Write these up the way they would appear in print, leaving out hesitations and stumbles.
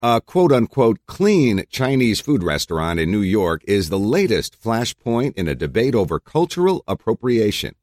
A quote-unquote clean Chinese food restaurant in New York is the latest flashpoint in a debate over cultural appropriation.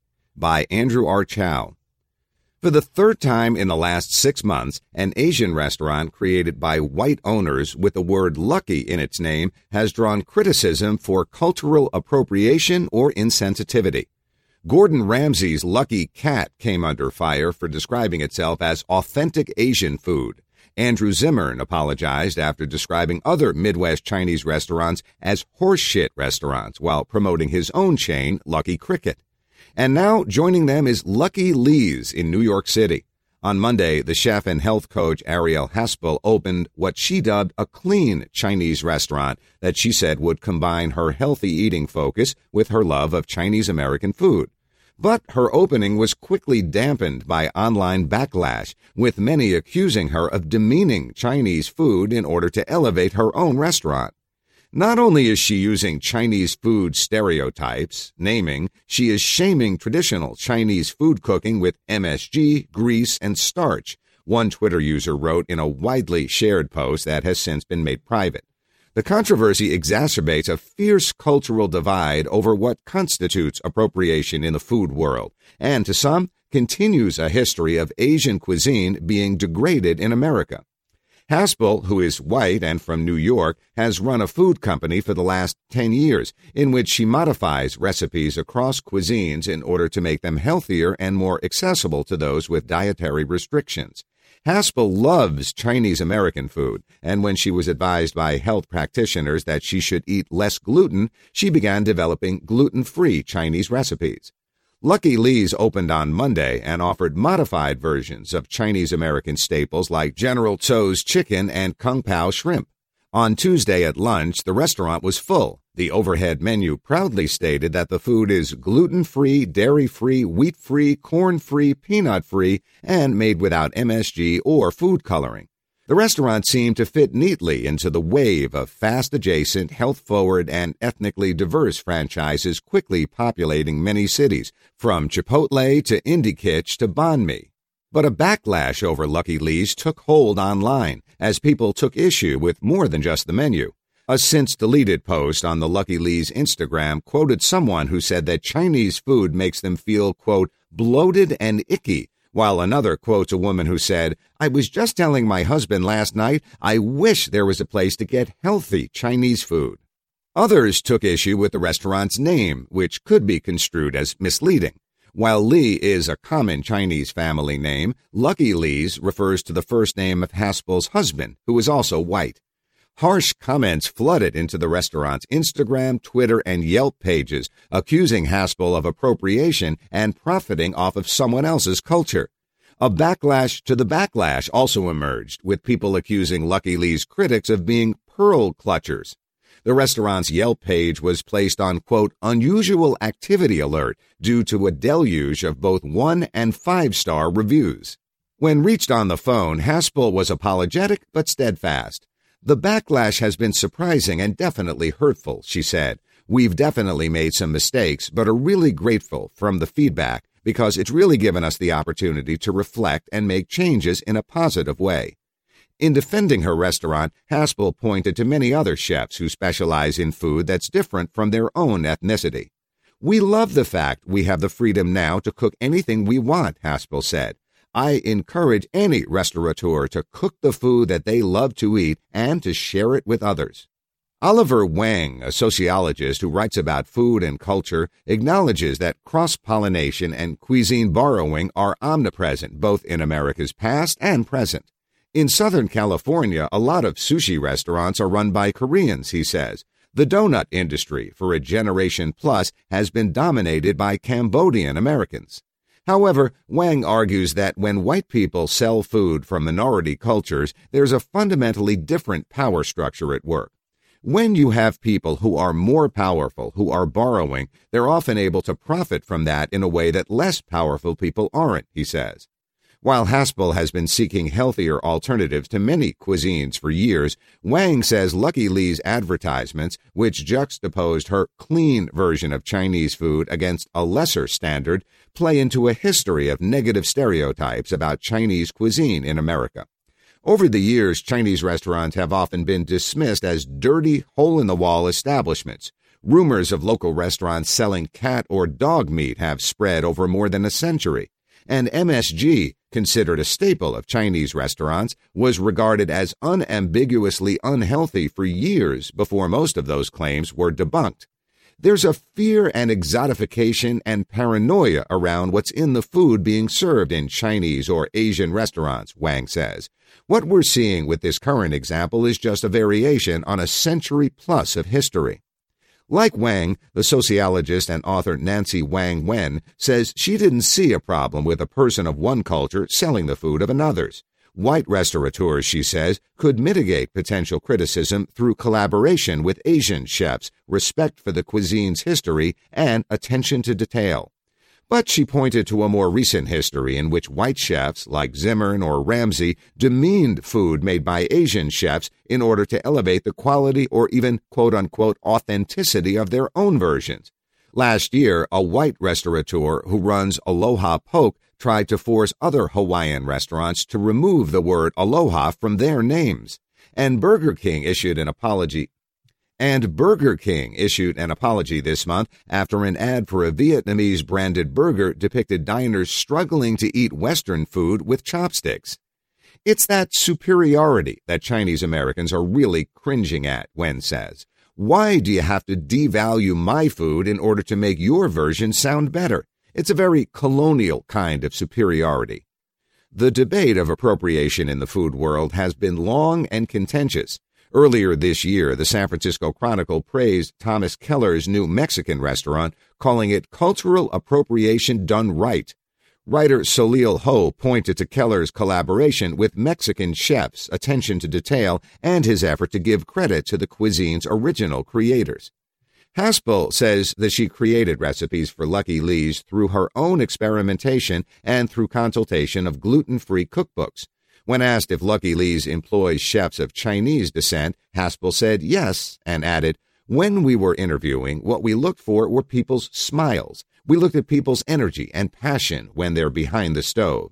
By Andrew R. Chow. For the third time in the last 6 months, an Asian restaurant created by white owners with the word lucky in its name has drawn criticism for cultural appropriation or insensitivity. Gordon Ramsay's Lucky Cat came under fire for describing itself as authentic Asian food. Andrew Zimmern apologized after describing other Midwest Chinese restaurants as horseshit restaurants while promoting his own chain, Lucky Cricket. And now joining them is Lucky Lee's in New York City. On Monday, the chef and health coach Ariel Haspel opened what she dubbed a clean Chinese restaurant that she said would combine her healthy eating focus with her love of Chinese American food. But her opening was quickly dampened by online backlash, with many accusing her of demeaning Chinese food in order to elevate her own restaurant. Not only is she using Chinese food stereotypes, she is shaming traditional Chinese food cooking with MSG, grease, and starch, one Twitter user wrote in a widely shared post that has since been made private. The controversy exacerbates a fierce cultural divide over what constitutes appropriation in the food world, and to some, continues a history of Asian cuisine being degraded in America. Haspel, who is white and from New York, has run a food company for the last 10 years, in which she modifies recipes across cuisines in order to make them healthier and more accessible to those with dietary restrictions. Haspel loves Chinese American food, and when she was advised by health practitioners that she should eat less gluten, she began developing gluten-free Chinese recipes. Lucky Lee's opened on Monday and offered modified versions of Chinese American staples like General Tso's chicken and Kung Pao shrimp. On Tuesday at lunch, the restaurant was full. The overhead menu proudly stated that the food is gluten-free, dairy-free, wheat-free, corn-free, peanut-free, and made without MSG or food coloring. The restaurant seemed to fit neatly into the wave of fast-adjacent, health-forward, and ethnically diverse franchises quickly populating many cities, from Chipotle to Indie Kitch to Banh Mi. But a backlash over Lucky Lee's took hold online, as people took issue with more than just the menu. A since-deleted post on the Lucky Lee's Instagram quoted someone who said that Chinese food makes them feel, quote, bloated and icky, while another quotes a woman who said, "I was just telling my husband last night, I wish there was a place to get healthy Chinese food." Others took issue with the restaurant's name, which could be construed as misleading. While Lee is a common Chinese family name, Lucky Lee's refers to the first name of Haspel's husband, who is also white. Harsh comments flooded into the restaurant's Instagram, Twitter, and Yelp pages, accusing Haspel of appropriation and profiting off of someone else's culture. A backlash to the backlash also emerged, with people accusing Lucky Lee's critics of being pearl clutchers. The restaurant's Yelp page was placed on, quote, unusual activity alert due to a deluge of both 1- and 5-star reviews. When reached on the phone, Haspel was apologetic but steadfast. "The backlash has been surprising and definitely hurtful," she said. "We've definitely made some mistakes, but are really grateful from the feedback because it's really given us the opportunity to reflect and make changes in a positive way." In defending her restaurant, Haspel pointed to many other chefs who specialize in food that's different from their own ethnicity. "We love the fact we have the freedom now to cook anything we want," Haspel said. "I encourage any restaurateur to cook the food that they love to eat and to share it with others." Oliver Wang, a sociologist who writes about food and culture, acknowledges that cross-pollination and cuisine borrowing are omnipresent both in America's past and present. In Southern California, a lot of sushi restaurants are run by Koreans, he says. The donut industry, for a generation plus, has been dominated by Cambodian Americans. However, Wang argues that when white people sell food from minority cultures, there's a fundamentally different power structure at work. When you have people who are more powerful, who are borrowing, they're often able to profit from that in a way that less powerful people aren't, he says. While Haspel has been seeking healthier alternatives to many cuisines for years, Wang says Lucky Lee's advertisements, which juxtaposed her clean version of Chinese food against a lesser standard, play into a history of negative stereotypes about Chinese cuisine in America. Over the years, Chinese restaurants have often been dismissed as dirty, hole-in-the-wall establishments. Rumors of local restaurants selling cat or dog meat have spread over more than a century. And MSG, considered a staple of Chinese restaurants, was regarded as unambiguously unhealthy for years before most of those claims were debunked. There's a fear and exotification and paranoia around what's in the food being served in Chinese or Asian restaurants, Wang says. What we're seeing with this current example is just a variation on a century-plus of history. Like Wang, the sociologist and author Nancy Wang Wen says she didn't see a problem with a person of one culture selling the food of another's. White restaurateurs, she says, could mitigate potential criticism through collaboration with Asian chefs, respect for the cuisine's history, and attention to detail. But she pointed to a more recent history in which white chefs like Zimmern or Ramsay demeaned food made by Asian chefs in order to elevate the quality or even quote-unquote authenticity of their own versions. Last year, a white restaurateur who runs Aloha Poke tried to force other Hawaiian restaurants to remove the word aloha from their names. And Burger King issued an apology this month after an ad for a Vietnamese-branded burger depicted diners struggling to eat Western food with chopsticks. It's that superiority that Chinese Americans are really cringing at, Wen says. Why do you have to devalue my food in order to make your version sound better? It's a very colonial kind of superiority. The debate of appropriation in the food world has been long and contentious. Earlier this year, the San Francisco Chronicle praised Thomas Keller's new Mexican restaurant, calling it cultural appropriation done right. Writer Solil Ho pointed to Keller's collaboration with Mexican chefs, attention to detail, and his effort to give credit to the cuisine's original creators. Haspel says that she created recipes for Lucky Lee's through her own experimentation and through consultation of gluten-free cookbooks. When asked if Lucky Lee's employs chefs of Chinese descent, Haspel said yes and added, "When we were interviewing, what we looked for were people's smiles. We looked at people's energy and passion when they're behind the stove."